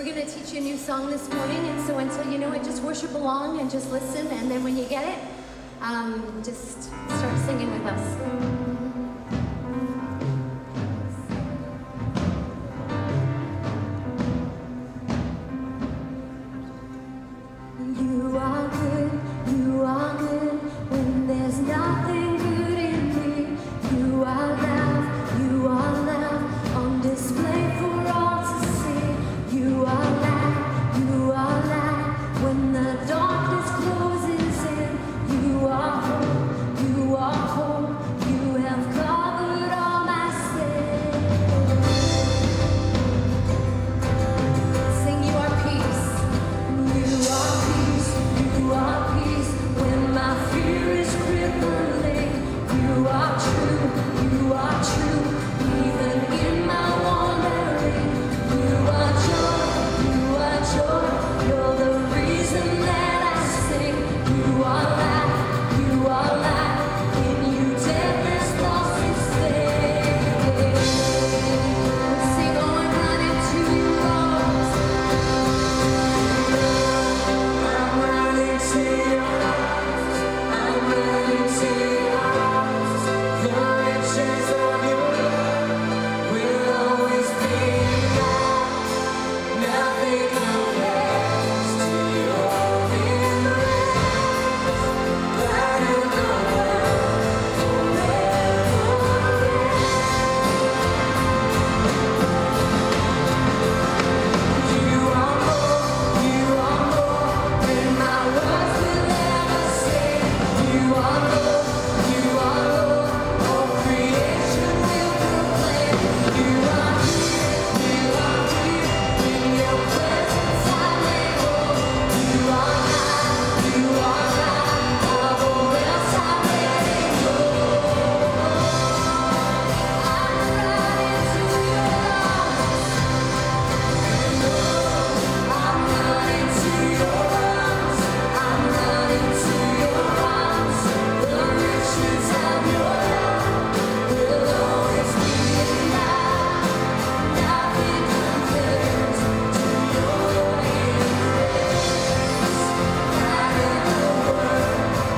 We're going to teach you a new song this morning, and so until you know it, just worship along and just listen, and then when you get it, just start singing with us. You are good when there's nothing good in me. You are love on display for all to see. You are light when the darkness closes in. You are hope, you have covered all my sin. Sing, you are peace. You are peace when my fear is crippling. You are true, even in my wandering. You are joy, you're the reason that I sing. You are light, in you deathless lost and stay. Sing, oh, I'm running to your arms. I'm running to your arms. I'm running to your arms. The riches of your love will always be enough. Nothing compares to your embrace. Light of the world forever. You are more than my words will ever say. You are Lord, all creation will proclaim. You are here, in your presence I lay hold. You are high, above else I'm letting go. I'm running to your arms. I'm running to your arms. I'm running to your arms. The riches of your love will always be enough. Nothing compares to your embrace. Light of the world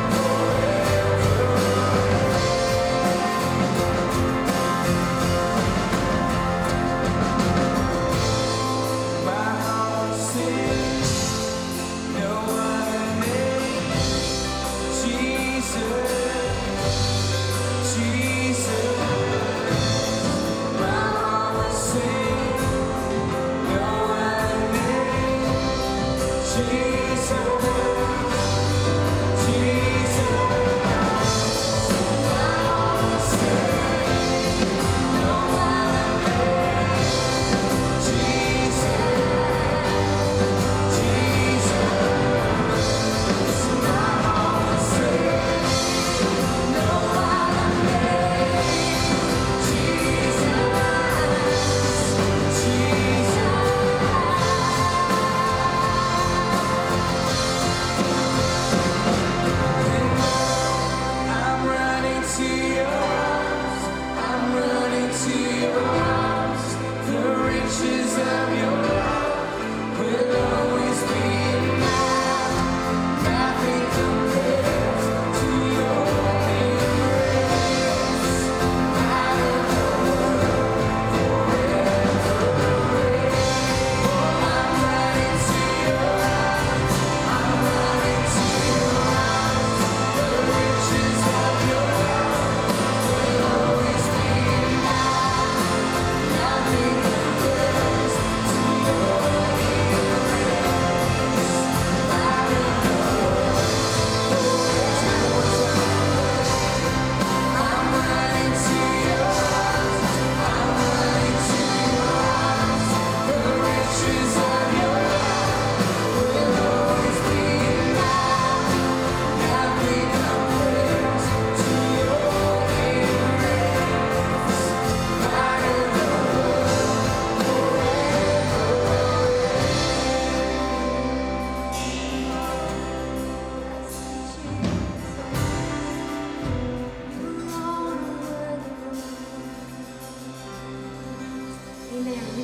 My heart sings no other name. Jesus. My heart sings no other name. Jesus. My heart sings no other name. Jesus. I'm running to your arms. I'm running to your arms. The riches of your love will always be enough. Nothing compares to your embrace. Light of the world forever. I'm running to your arms. I'm running to your arms. The riches of your love will always be enough. Nothing compares to your embrace. Light of the world I'm running to your arms. I'm running to your arms. The riches of your love will always be enough. Nothing compares to your embrace. Light of the Amen.